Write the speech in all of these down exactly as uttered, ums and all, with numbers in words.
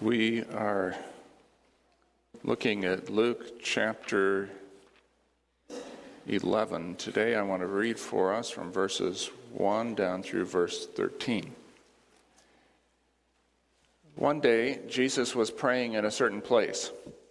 We are looking at Luke chapter eleven. Today I want to read for us from verses one down through verse thirteen. One day, Jesus was praying in a certain place.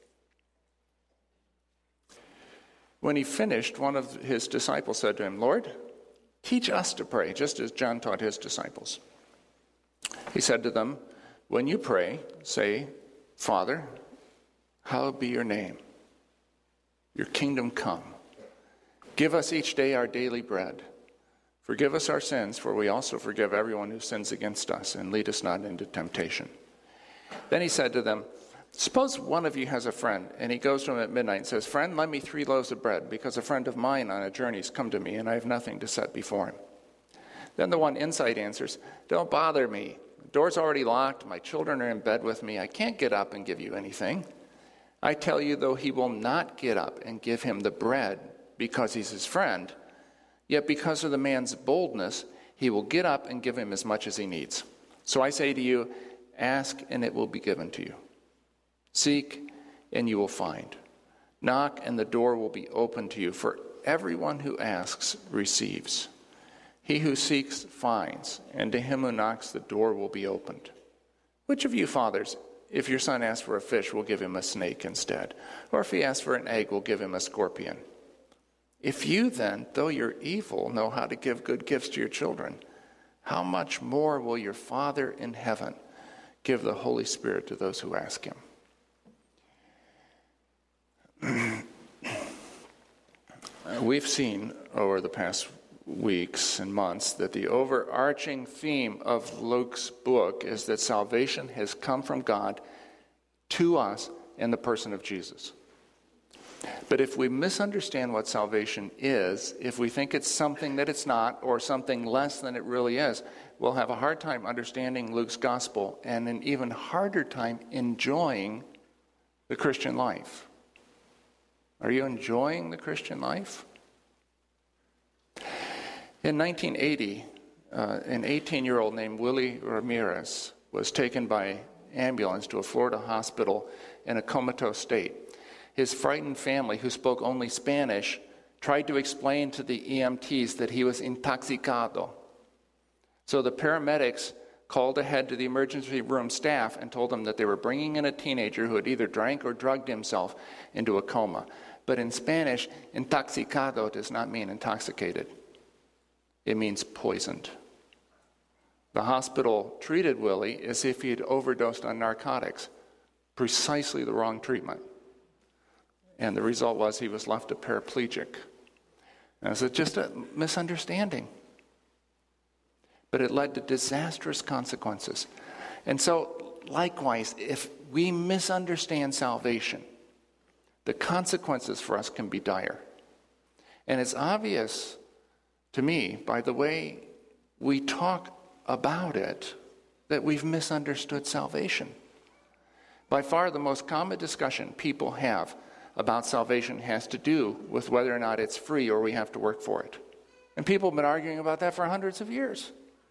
When he finished, one of his disciples said to him, "Lord, teach us to pray, just as John taught his disciples." He said to them, "When you pray, say, 'Father, hallowed be your name. Your kingdom come. Give us each day our daily bread. Forgive us our sins, for we also forgive everyone who sins against us, and lead us not into temptation.'" Then he said to them, "Suppose one of you has a friend, and he goes to him at midnight and says, 'Friend, lend me three loaves of bread, because a friend of mine on a journey has come to me, and I have nothing to set before him.' Then the one inside answers, 'Don't bother me. The door's already locked. My children are in bed with me. I can't get up and give you anything.' I tell you, though he will not get up and give him the bread because he's his friend, yet because of the man's boldness, he will get up and give him as much as he needs. So I say to you, ask and it will be given to you. Seek and you will find. Knock and the door will be opened to you. For everyone who asks receives. He who seeks finds, and to him who knocks the door will be opened. Which of you fathers, if your son asks for a fish, will give him a snake instead? Or if he asks for an egg, will give him a scorpion? If you then, though you're evil, know how to give good gifts to your children, how much more will your Father in heaven give the Holy Spirit to those who ask him?" We've seen over the past weeks and months that the overarching theme of Luke's book is that salvation has come from God to us in the person of Jesus. But if we misunderstand what salvation is, if we think it's something that it's not or something less than it really is, we'll have a hard time understanding Luke's gospel and an even harder time enjoying the Christian life. Are you enjoying the Christian life? In nineteen eighty, uh, an eighteen-year-old named Willie Ramirez was taken by ambulance to a Florida hospital in a comatose state. His frightened family, who spoke only Spanish, tried to explain to the E M Ts that he was intoxicado. So the paramedics called ahead to the emergency room staff and told them that they were bringing in a teenager who had either drank or drugged himself into a coma. But in Spanish, intoxicado does not mean intoxicated. It means poisoned. The hospital treated Willie as if he had overdosed on narcotics, precisely the wrong treatment. And the result was he was left a paraplegic. And it's just a misunderstanding. But it led to disastrous consequences. And so, likewise, if we misunderstand salvation, the consequences for us can be dire. And it's obvious to me, by the way we talk about it, that we've misunderstood salvation. By far, the most common discussion people have about salvation has to do with whether or not it's free or we have to work for it. And people have been arguing about that for hundreds of years.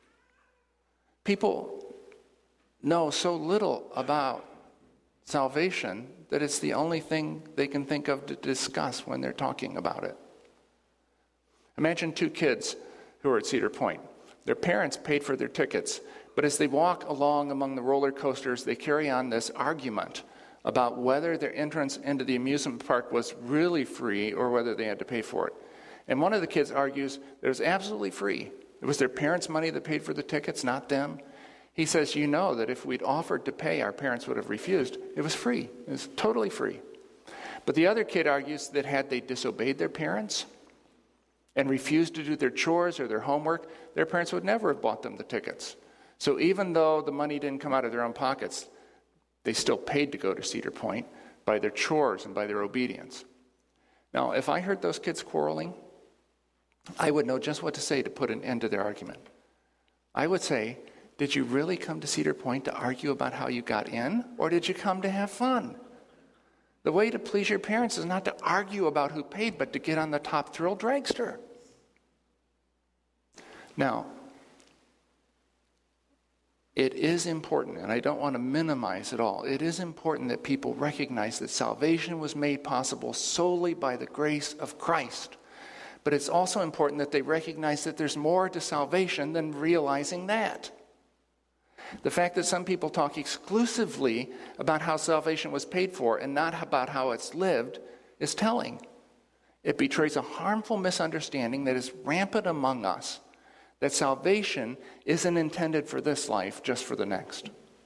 People know so little about salvation that it's the only thing they can think of to discuss when they're talking about it. Imagine two kids who are at Cedar Point. Their parents paid for their tickets, but as they walk along among the roller coasters, they carry on this argument about whether their entrance into the amusement park was really free or whether they had to pay for it. And one of the kids argues that it was absolutely free. It was their parents' money that paid for the tickets, not them. He says, you know that if we'd offered to pay, our parents would have refused. It was free. It was totally free. But the other kid argues that had they disobeyed their parents and refused to do their chores or their homework, their parents would never have bought them the tickets. So even though the money didn't come out of their own pockets, they still paid to go to Cedar Point by their chores and by their obedience. Now, if I heard those kids quarreling, I would know just what to say to put an end to their argument. I would say, did you really come to Cedar Point to argue about how you got in, or did you come to have fun? The way to please your parents is not to argue about who paid, but to get on the top thrill dragster. Now, It is important, and I don't want to minimize it all. It is important that people recognize that salvation was made possible solely by the grace of Christ. But it's also important that they recognize that there's more to salvation than realizing that. The fact that some people talk exclusively about how salvation was paid for and not about how it's lived is telling. It betrays a harmful misunderstanding that is rampant among us, that salvation isn't intended for this life, just for the next.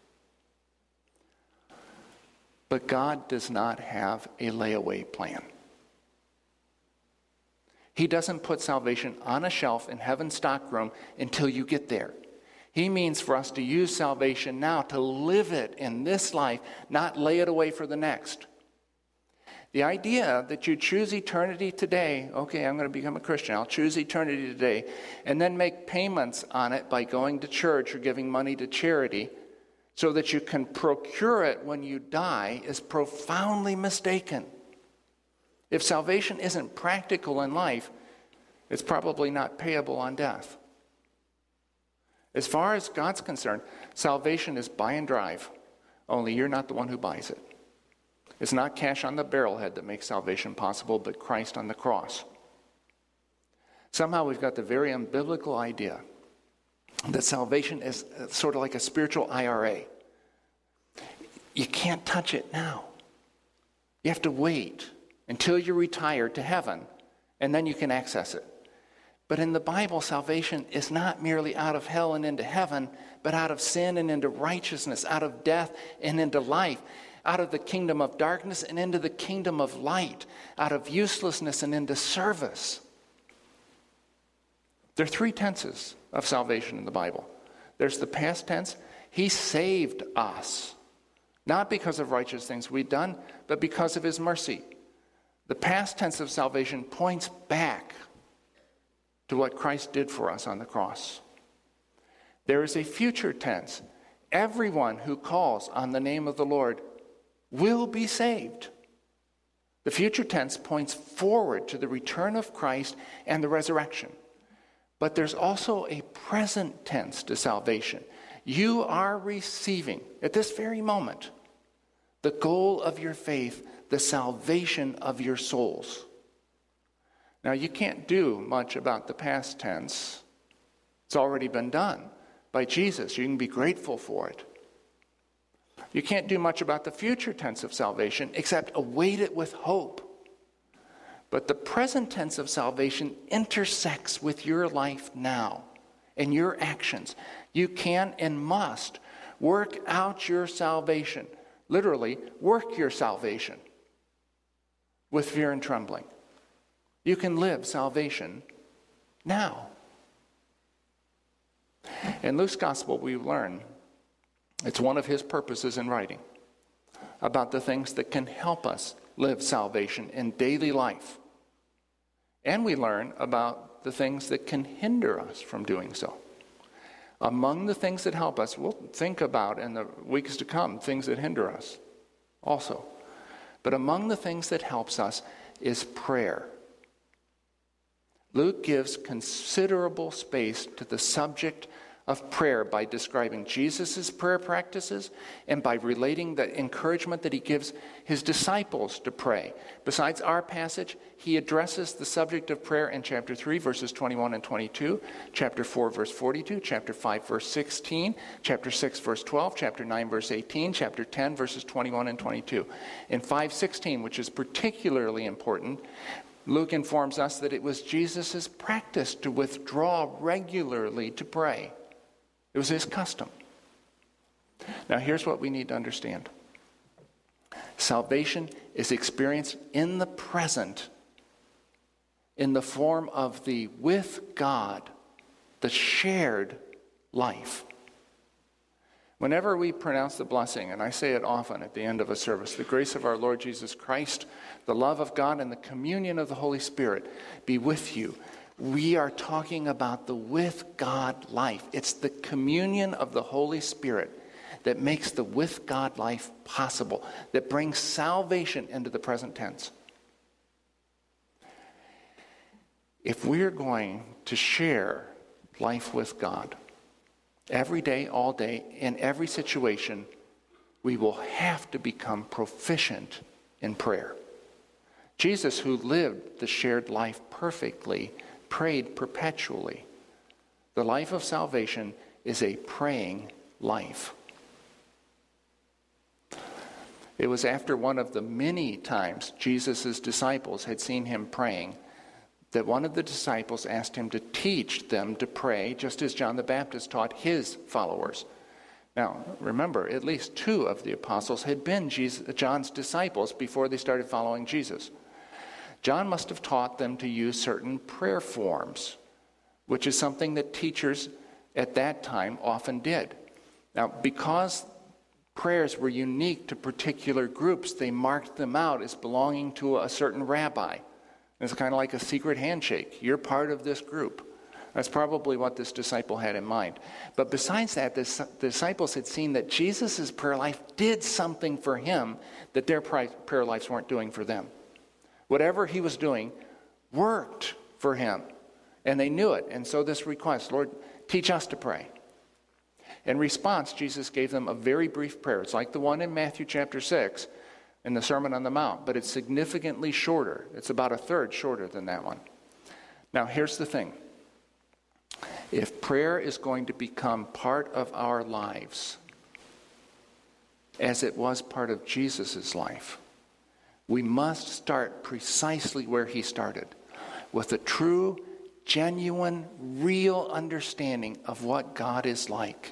But God does not have a layaway plan. He doesn't put salvation on a shelf in heaven's stockroom until you get there. He means for us to use salvation now, to live it in this life, not lay it away for the next. The idea that you choose eternity today, okay, I'm going to become a Christian, I'll choose eternity today, and then make payments on it by going to church or giving money to charity so that you can procure it when you die, is profoundly mistaken. If salvation isn't practical in life, it's probably not payable on death. As far as God's concerned, salvation is buy and drive, only you're not the one who buys it. It's not cash on the barrelhead that makes salvation possible, but Christ on the cross. Somehow we've got the very unbiblical idea that salvation is sort of like a spiritual I R A. You can't touch it now. You have to wait until you retire to heaven, and then you can access it. But in the Bible, salvation is not merely out of hell and into heaven, but out of sin and into righteousness, out of death and into life, out of the kingdom of darkness and into the kingdom of light, out of uselessness and into service. There are three tenses of salvation in the Bible. There's the past tense. He saved us, not because of righteous things we've done, but because of his mercy. The past tense of salvation points back to what Christ did for us on the cross. There is a future tense. Everyone who calls on the name of the Lord will be saved. The future tense points forward to the return of Christ and the resurrection. But there's also a present tense to salvation. You are receiving, at this very moment, the goal of your faith, the salvation of your souls. Now, you can't do much about the past tense. It's already been done by Jesus. You can be grateful for it. You can't do much about the future tense of salvation except await it with hope. But the present tense of salvation intersects with your life now and your actions. You can and must work out your salvation. Literally, work your salvation with fear and trembling. You can live salvation now. In Luke's gospel, we learn, it's one of his purposes in writing, about the things that can help us live salvation in daily life. And we learn about the things that can hinder us from doing so. Among the things that help us, we'll think about in the weeks to come, things that hinder us also. But among the things that helps us is prayer. Luke gives considerable space to the subject of prayer by describing Jesus' prayer practices and by relating the encouragement that he gives his disciples to pray. Besides our passage, he addresses the subject of prayer in chapter three, verses twenty-one and twenty-two, chapter four, verse forty-two, chapter five, verse sixteen, chapter six, verse twelve, chapter nine, verse eighteen, chapter ten, verses twenty-one and twenty-two. In five sixteen, which is particularly important, Luke informs us that it was Jesus' practice to withdraw regularly to pray. It was his custom. Now, here's what we need to understand. Salvation is experienced in the present in the form of the with God, the shared life. Whenever we pronounce the blessing, and I say it often at the end of a service, the grace of our Lord Jesus Christ, the love of God, and the communion of the Holy Spirit be with you. We are talking about the with God life. It's the communion of the Holy Spirit that makes the with God life possible, that brings salvation into the present tense. If we're going to share life with God, Every day, all day, in every situation, we will have to become proficient in prayer. Jesus, who lived the shared life perfectly, prayed perpetually. The life of salvation is a praying life. It was after one of the many times Jesus' disciples had seen him praying that one of the disciples asked him to teach them to pray just as John the Baptist taught his followers. Now, remember, at least two of the apostles had been Jesus, John's disciples before they started following Jesus. John must have taught them to use certain prayer forms, which is something that teachers at that time often did. Now, because prayers were unique to particular groups, they marked them out as belonging to a certain rabbi. It's kind of like a secret handshake. You're part of this group. That's probably what this disciple had in mind. But besides that, the disciples had seen that Jesus' prayer life did something for him that their prayer lives weren't doing for them. Whatever he was doing worked for him. And they knew it. And so this request, Lord, teach us to pray. In response, Jesus gave them a very brief prayer. It's like the one in Matthew chapter six in the Sermon on the Mount, but it's significantly shorter. It's about a third shorter than that one. Now, here's the thing. If prayer is going to become part of our lives, as it was part of Jesus' life, we must start precisely where he started, with a true, genuine, real understanding of what God is like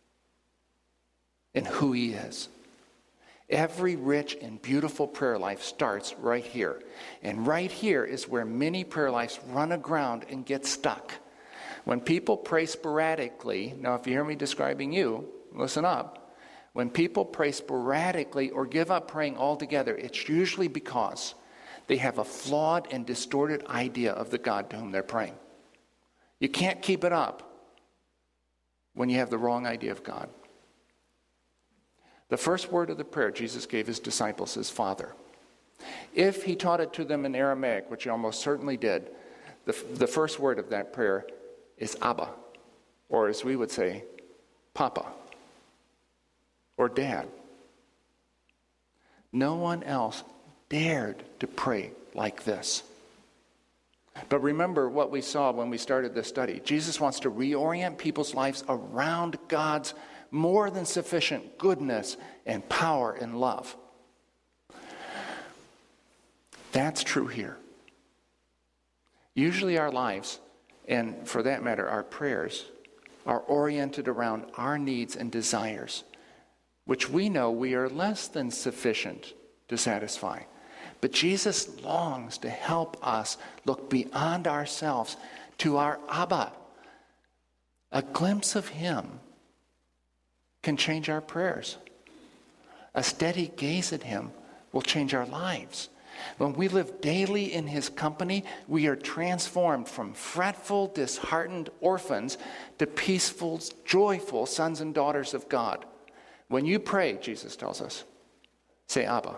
and who he is. Every rich and beautiful prayer life starts right here. And right here is where many prayer lives run aground and get stuck. When people pray sporadically, now if you hear me describing you, listen up. When people pray sporadically or give up praying altogether, it's usually because they have a flawed and distorted idea of the God to whom they're praying. You can't keep it up when you have the wrong idea of God. The first word of the prayer Jesus gave his disciples is Father. If he taught it to them in Aramaic, which he almost certainly did, the, the first word of that prayer is Abba, or as we would say, Papa, or Dad. No one else dared to pray like this. But remember what we saw when we started this study. Jesus wants to reorient people's lives around God's more than sufficient goodness and power and love. That's true here. Usually our lives, and for that matter our prayers, are oriented around our needs and desires, which we know we are less than sufficient to satisfy. But Jesus longs to help us look beyond ourselves to our Abba. A glimpse of him can change our prayers. A steady gaze at him will change our lives. When we live daily in his company, we are transformed from fretful, disheartened orphans to peaceful, joyful sons and daughters of God. When you pray, Jesus tells us, say Abba.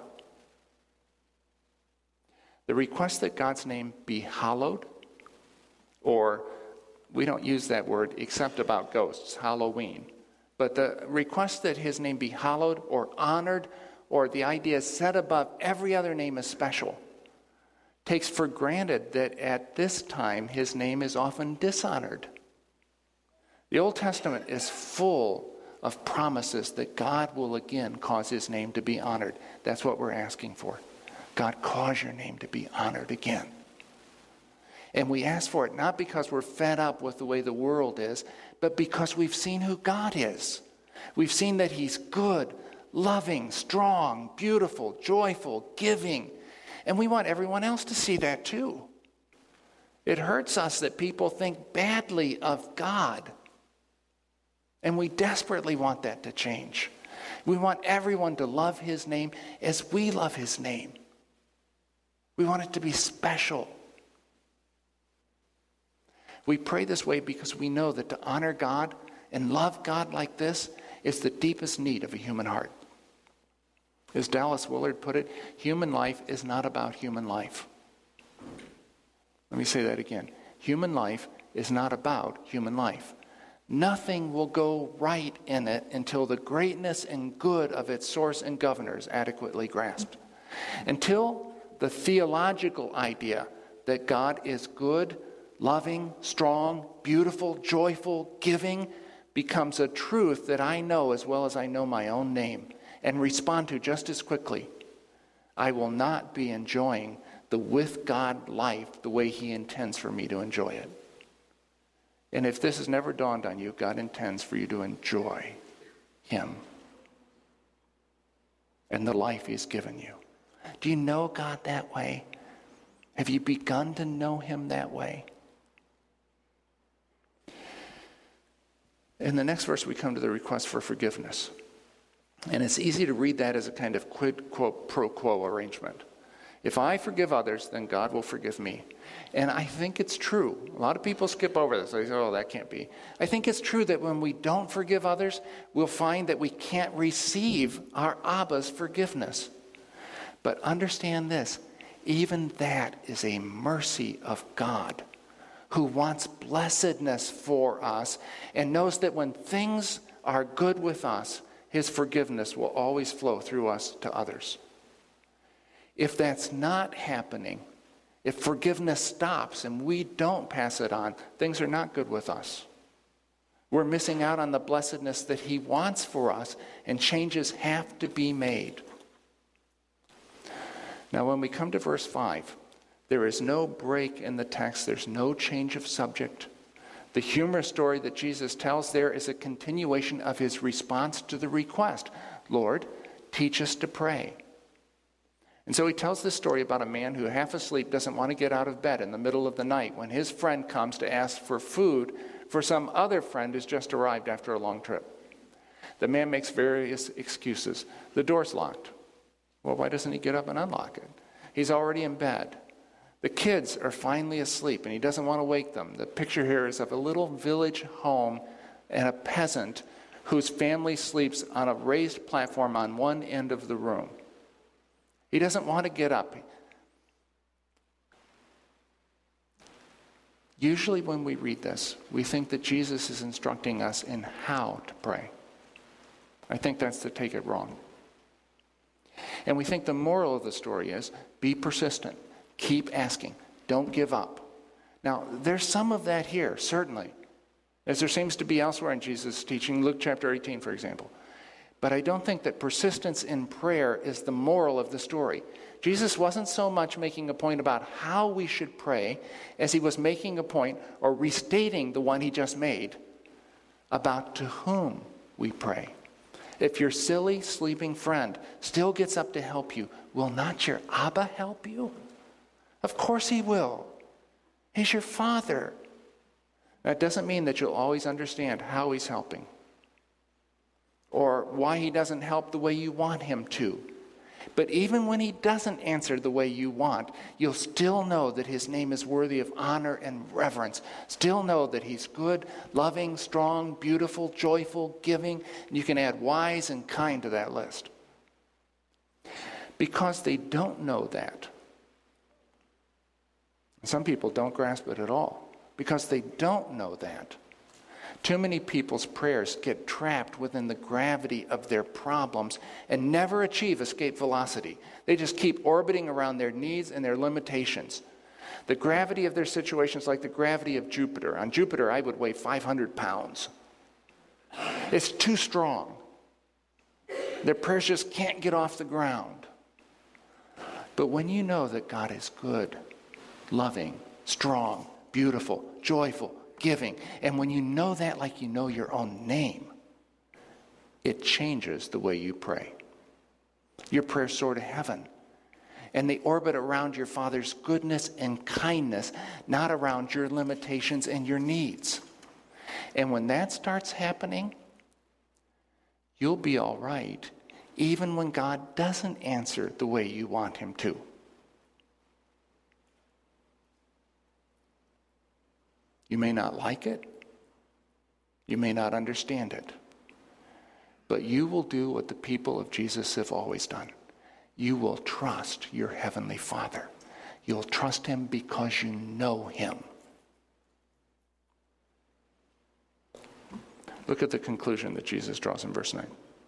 The request that God's name be hallowed, or we don't use that word except about ghosts, Halloween. But the request that his name be hallowed or honored, or the idea set above every other name as special, takes for granted that at this time his name is often dishonored. The Old Testament is full of promises that God will again cause his name to be honored. That's what we're asking for. God, cause your name to be honored again. And we ask for it not because we're fed up with the way the world is, but because we've seen who God is. We've seen that he's good, loving, strong, beautiful, joyful, giving. And we want everyone else to see that too. It hurts us that people think badly of God. And we desperately want that to change. We want everyone to love his name as we love his name. We want it to be special. We pray this way because we know that to honor God and love God like this is the deepest need of a human heart. As Dallas Willard put it, human life is not about human life. Let me say that again. Human life is not about human life. nothing will go right in it until the greatness and good of its source and governor is adequately grasped. Until the theological idea that God is good, loving, strong, beautiful, joyful, giving becomes a truth that I know as well as I know my own name and respond to just as quickly, I will not be enjoying the with God life the way he intends for me to enjoy it. And if this has never dawned on you, God intends for you to enjoy him and the life he's given you. Do you know God that way? Have you begun to know him that way? In the next verse, we come to the request for forgiveness. And it's easy to read that as a kind of quid quo pro quo arrangement. If I forgive others, then God will forgive me. And I think it's true. A lot of people skip over this. They say, oh, that can't be. I think it's true that when we don't forgive others, we'll find that we can't receive our Abba's forgiveness. But understand this, even that is a mercy of God, who wants blessedness for us and knows that when things are good with us, his forgiveness will always flow through us to others. If that's not happening, if forgiveness stops and we don't pass it on, things are not good with us. We're missing out on the blessedness that he wants for us, and changes have to be made. Now, when we come to verse five, there is no break in the text. There's no change of subject. The humorous story that Jesus tells there is a continuation of his response to the request. Lord, teach us to pray. And so he tells this story about a man who, half asleep, doesn't want to get out of bed in the middle of the night when his friend comes to ask for food for some other friend who's just arrived after a long trip. The man makes various excuses. The door's locked. Well, why doesn't he get up and unlock it? He's already in bed. The kids are finally asleep, and he doesn't want to wake them. The picture here is of a little village home and a peasant whose family sleeps on a raised platform on one end of the room. He doesn't want to get up. Usually when we read this, we think that Jesus is instructing us in how to pray. I think that's to take it wrong. And we think the moral of the story is, be persistent. Keep asking. Don't give up. Now, there's some of that here, certainly, as there seems to be elsewhere in Jesus' teaching, Luke chapter eighteen, for example. But I don't think that persistence in prayer is the moral of the story. Jesus wasn't so much making a point about how we should pray as he was making a point, or restating the one he just made, about to whom we pray. If your silly, sleeping friend still gets up to help you, will not your Abba help you? Of course he will. He's your Father. That doesn't mean that you'll always understand how he's helping, or why he doesn't help the way you want him to. But even when he doesn't answer the way you want, you'll still know that his name is worthy of honor and reverence. Still know that he's good, loving, strong, beautiful, joyful, giving. And you can add wise and kind to that list. Because they don't know that. Some people don't grasp it at all. Because they don't know that. Too many people's prayers get trapped within the gravity of their problems and never achieve escape velocity. They just keep orbiting around their needs and their limitations. The gravity of their situation is like the gravity of Jupiter. On Jupiter, I would weigh five hundred pounds. It's too strong. Their prayers just can't get off the ground. But when you know that God is good, loving, strong, beautiful, joyful, giving, and when you know that like you know your own name, it changes the way you pray. Your prayers soar to heaven, and they orbit around your Father's goodness and kindness, not around your limitations and your needs. And when that starts happening, you'll be all right, even when God doesn't answer the way you want him to. You may not like it. You may not understand it. But you will do what the people of Jesus have always done. You will trust your Heavenly Father. You'll trust him because you know him. Look at the conclusion that Jesus draws in verse nine.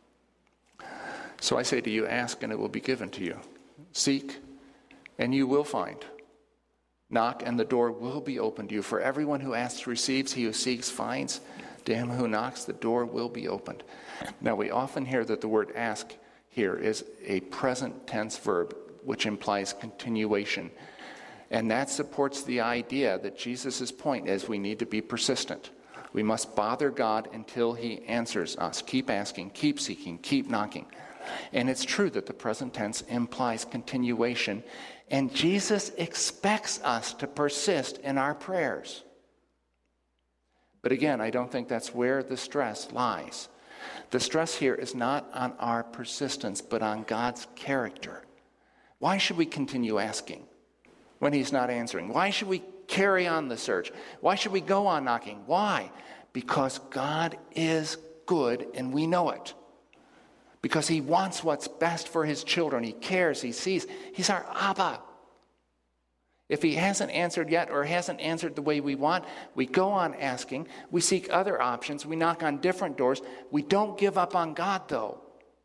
So I say to you, ask and it will be given to you. Seek and you will find. Knock and the door will be opened to you. For everyone who asks receives, he who seeks finds. To him who knocks, the door will be opened. Now we often hear that the word ask here is a present tense verb, which implies continuation. And that supports the idea that Jesus' point is we need to be persistent. We must bother God until he answers us. Keep asking, keep seeking, keep knocking. And it's true that the present tense implies continuation. And Jesus expects us to persist in our prayers. But again, I don't think that's where the stress lies. The stress here is not on our persistence, but on God's character. Why should we continue asking when he's not answering? Why should we carry on the search? Why should we go on knocking? Why? Because God is good and we know it. Because he wants what's best for his children. He cares, he sees. He's our Abba. If he hasn't answered yet or hasn't answered the way we want, we go on asking. We seek other options. We knock on different doors. We don't give up on God, though.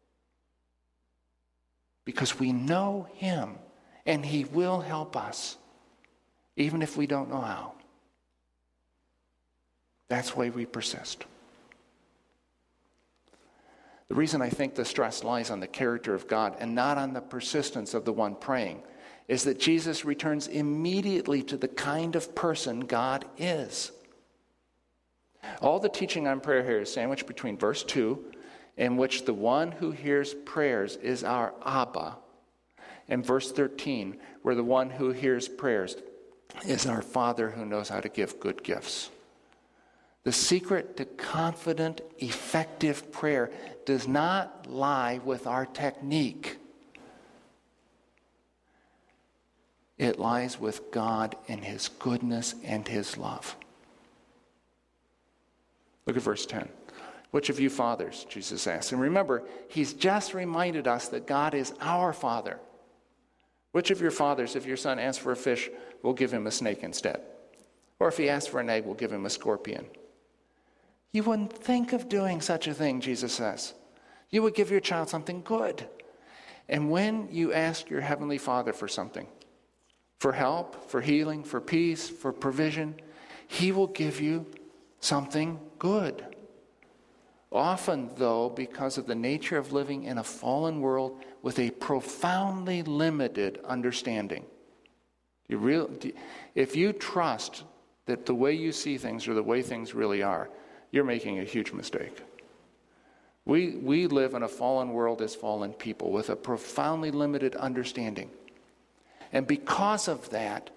Because we know him and he will help us, even if we don't know how. That's why we persist. The reason I think the stress lies on the character of God and not on the persistence of the one praying is that Jesus returns immediately to the kind of person God is. All the teaching on prayer here is sandwiched between verse two, in which the one who hears prayers is our Abba, and verse thirteen, where the one who hears prayers is our Father who knows how to give good gifts. The secret to confident, effective prayer does not lie with our technique. It lies with God and his goodness and his love. Look at verse ten. Which of you fathers, Jesus asks. And remember, he's just reminded us that God is our Father. Which of your fathers, if your son asks for a fish, will give him a snake instead? Or if he asks for an egg, will give him a scorpion? You wouldn't think of doing such a thing, Jesus says. You would give your child something good. And when you ask your heavenly Father for something, for help, for healing, for peace, for provision, he will give you something good. Often, though, because of the nature of living in a fallen world with a profoundly limited understanding. You real, if you trust that the way you see things are the way things really are, you're making a huge mistake. We, we live in a fallen world as fallen people with a profoundly limited understanding. And because of that,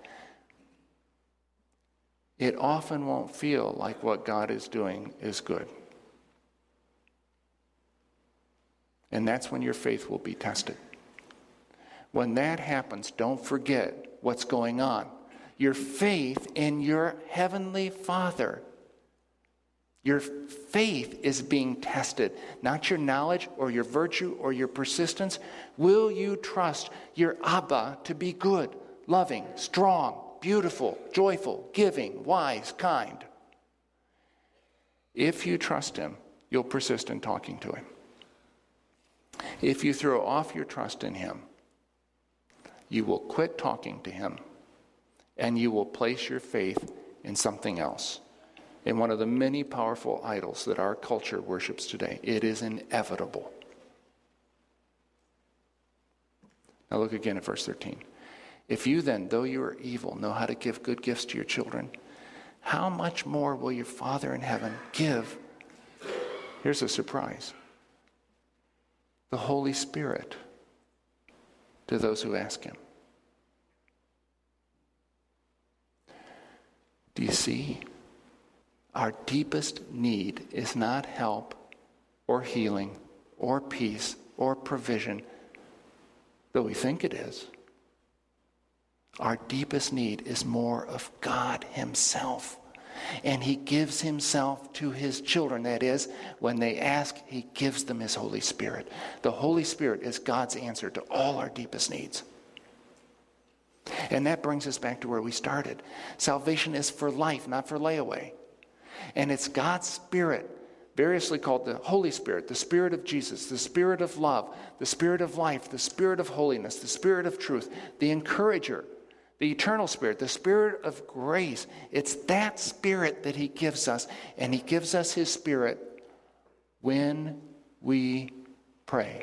it often won't feel like what God is doing is good. And that's when your faith will be tested. When that happens, don't forget what's going on. Your faith in your heavenly Father. Your faith is being tested, not your knowledge or your virtue or your persistence. Will you trust your Abba to be good, loving, strong, beautiful, joyful, giving, wise, kind? If you trust him, you'll persist in talking to him. If you throw off your trust in him, you will quit talking to him and you will place your faith in something else. In one of the many powerful idols that our culture worships today. It is inevitable. Now look again at verse thirteen. If you then, though you are evil, know how to give good gifts to your children, how much more will your Father in heaven give? Here's a surprise. The Holy Spirit to those who ask him. Do you see? Our deepest need is not help or healing or peace or provision, though we think it is. Our deepest need is more of God himself. And he gives himself to his children. That is, when they ask, he gives them his Holy Spirit. The Holy Spirit is God's answer to all our deepest needs. And that brings us back to where we started. Salvation is for life, not for layaway. And it's God's Spirit variously called the Holy Spirit, the Spirit of Jesus, the Spirit of love, the Spirit of life, the Spirit of holiness, the Spirit of truth, the Encourager, the Eternal Spirit, the Spirit of grace. It's that Spirit that he gives us, and he gives us his Spirit when we pray.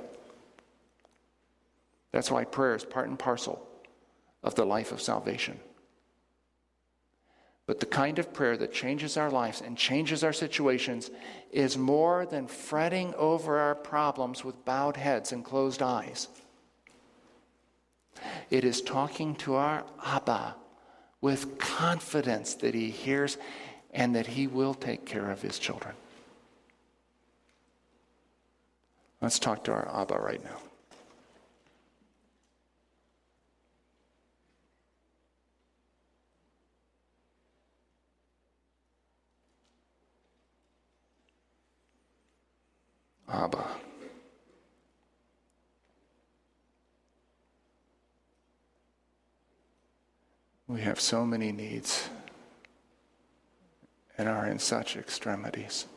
That's why prayer is part and parcel of the life of salvation. But the kind of prayer that changes our lives and changes our situations is more than fretting over our problems with bowed heads and closed eyes. It is talking to our Abba with confidence that he hears and that he will take care of his children. Let's talk to our Abba right now. Abba. We have so many needs and are in such extremities.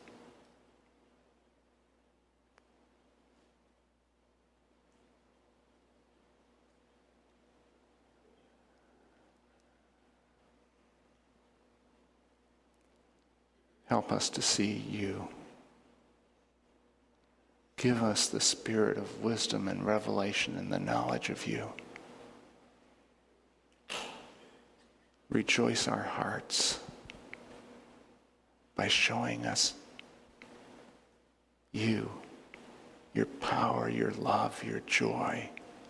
Help us to see you. Give us the spirit of wisdom and revelation and the knowledge of you. Rejoice our hearts by showing us you, your power, your love, your joy.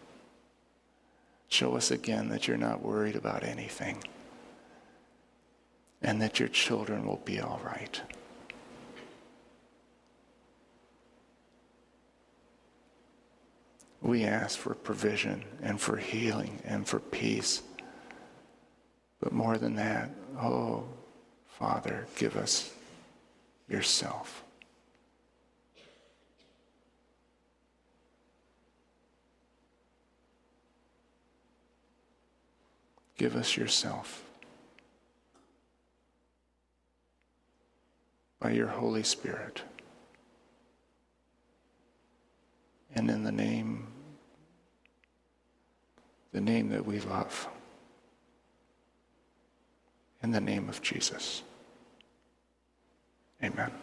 Show us again that you're not worried about anything and that your children will be all right. We ask for provision and for healing and for peace. But more than that, oh, Father, give us yourself. Give us yourself. By your Holy Spirit. And in the name, the name that we love. In the name of Jesus. Amen.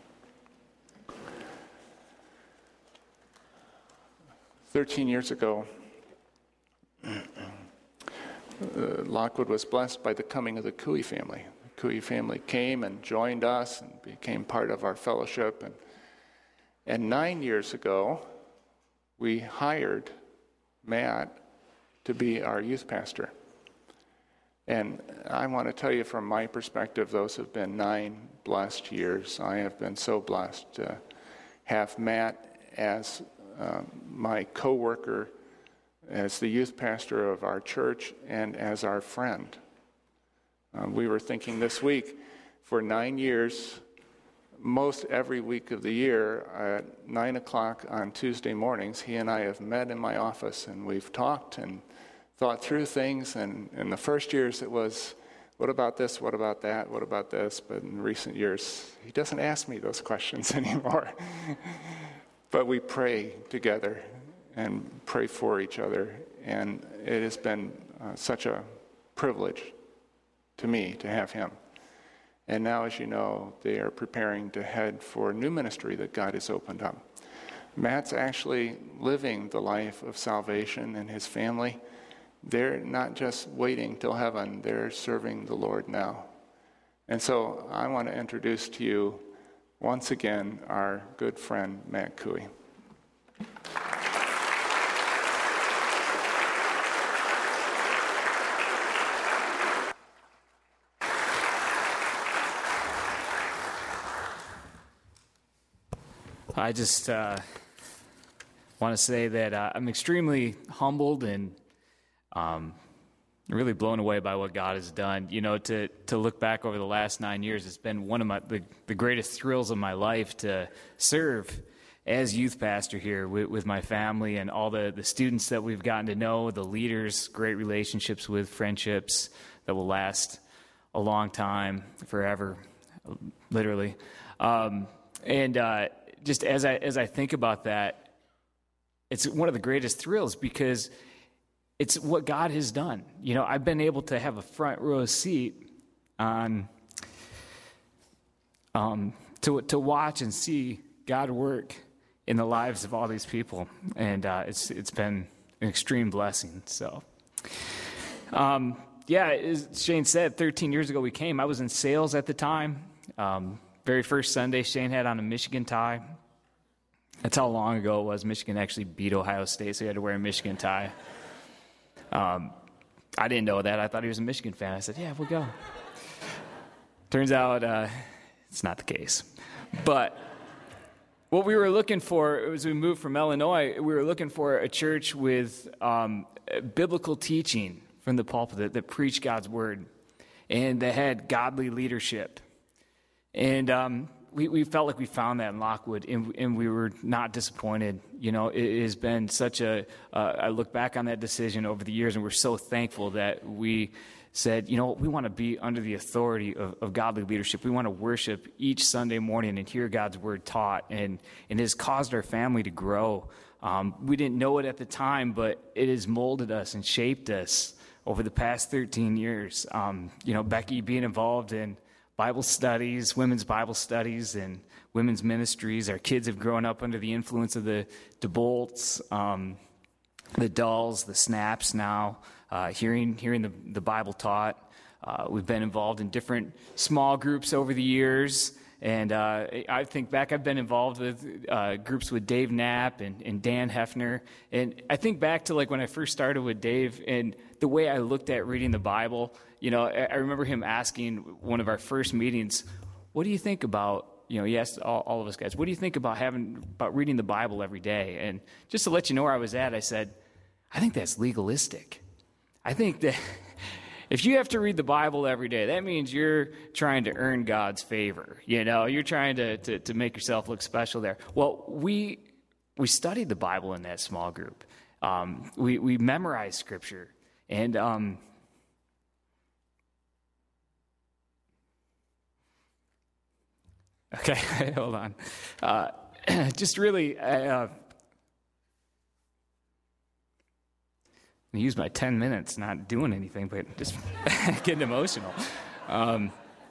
Thirteen years ago, uh, Lockwood was blessed by the coming of the Cooey family. The Cooey family came and joined us and became part of our fellowship. And, and nine years ago, we hired Matt to be our youth pastor. And I want to tell you from my perspective, those have been nine blessed years. I have been so blessed to have Matt as uh, my co-worker, as the youth pastor of our church, and as our friend. Uh, we were thinking this week, for nine years, most every week of the year, at nine o'clock on Tuesday mornings, he and I have met in my office, and we've talked and thought through things. And in the first years, it was, what about this, what about that, what about this? But in recent years, he doesn't ask me those questions anymore. But we pray together and pray for each other. And it has been uh, such a privilege to me to have him. And now, as you know, they are preparing to head for a new ministry that God has opened up. Matt's actually living the life of salvation in his family. They're not just waiting till heaven, they're serving the Lord now. And so I want to introduce to you once again our good friend, Matt Cooey. I just uh, want to say that uh, I'm extremely humbled and um, really blown away by what God has done. You know, to to look back over the last nine years, it's been one of my the, the greatest thrills of my life to serve as youth pastor here with, with my family and all the, the students that we've gotten to know, the leaders, great relationships with, friendships that will last a long time, forever, literally. Um, And uh, just as I as I think about that, it's one of the greatest thrills because it's what God has done. You know, I've been able to have a front row seat on um, to to watch and see God work in the lives of all these people, and uh, it's it's been an extreme blessing. So, um, yeah, as Shane said, thirteen years ago we came. I was in sales at the time. Um, very first Sunday, Shane had on a Michigan tie. That's how long ago it was. Michigan actually beat Ohio State, so he had to wear a Michigan tie. Um, I didn't know that. I thought he was a Michigan fan. I said, yeah, we'll go. Turns out uh, it's not the case. But what we were looking for, as we moved from Illinois, we were looking for a church with um, biblical teaching from the pulpit that, that preached God's word and that had godly leadership. And um, we, we felt like we found that in Lockwood, and, and we were not disappointed. You know, it, it has been such a, uh, I look back on that decision over the years, and we're so thankful that we said, you know, we want to be under the authority of, of godly leadership. We want to worship each Sunday morning and hear God's word taught, and, and it has caused our family to grow. Um, we didn't know it at the time, but it has molded us and shaped us over the past thirteen years. Um, you know, Becky being involved in Bible studies, women's Bible studies, and women's ministries. Our kids have grown up under the influence of the DeBolts, um, the Dulls, the Snaps now, uh, hearing hearing the, the Bible taught. Uh, we've been involved in different small groups over the years. And uh, I think back, I've been involved with uh, groups with Dave Knapp and, and Dan Hefner. And I think back to like when I first started with Dave and the way I looked at reading the Bible. You know, I remember him asking one of our first meetings, what do you think about, you know, he asked all, all of us guys, what do you think about having, about reading the Bible every day? And just to let you know where I was at, I said, I think that's legalistic. I think that if you have to read the Bible every day, that means you're trying to earn God's favor. You know, you're trying to, to, to make yourself look special there. Well, we we studied the Bible in that small group. Um, we, we memorized Scripture. And um, okay, hold on. Uh, just really... Uh, I use my ten minutes not doing anything, but just getting emotional. Um,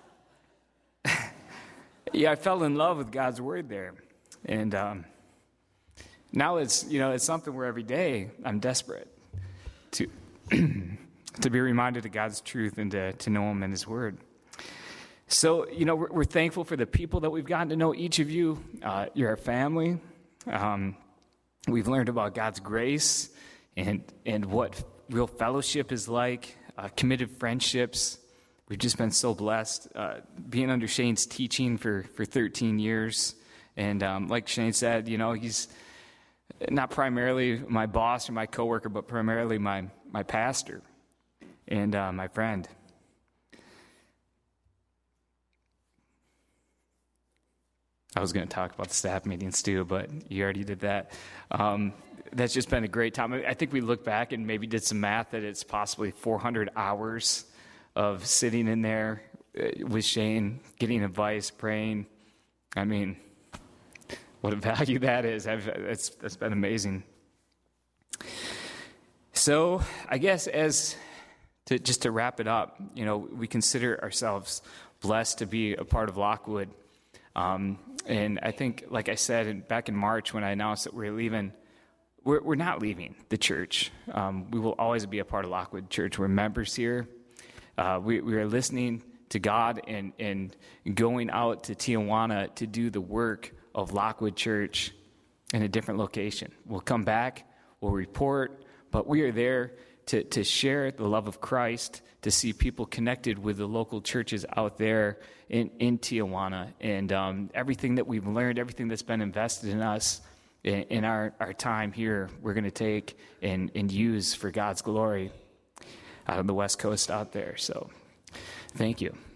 yeah, I fell in love with God's word there. And um, now it's, you know, it's something where every day I'm desperate to to be reminded of God's truth and to, to know him and his word. So, you know, we're, we're thankful for the people that we've gotten to know, each of you. Uh, you're our family. Um, we've learned about God's grace and and what real fellowship is like, uh, committed friendships. We've just been so blessed uh, being under Shane's teaching for, for thirteen years. And um, like Shane said, you know, he's not primarily my boss or my coworker, but primarily my, my pastor and uh, my friend. I was going to talk about the staff meetings too, but you already did that. Um, that's just been a great time. I think we look back and maybe did some math that it's possibly four hundred hours of sitting in there with Shane, getting advice, praying. I mean, what a value that is. I've, it's, it's been amazing. So I guess as to just to wrap it up, you know, we consider ourselves blessed to be a part of Lockwood. Um, and I think, like I said, back in March when I announced that we were leaving, we're, we're not leaving the church. Um, we will always be a part of Lockwood Church. We're members here. Uh, we, we are listening to God and, and going out to Tijuana to do the work of Lockwood Church in a different location. We'll come back, we'll report, but we are there to, to share the love of Christ, to see people connected with the local churches out there in, in Tijuana. And um, everything that we've learned, everything that's been invested in us in, in our, our time here, we're going to take and, and use for God's glory out on the West Coast out there. So thank you.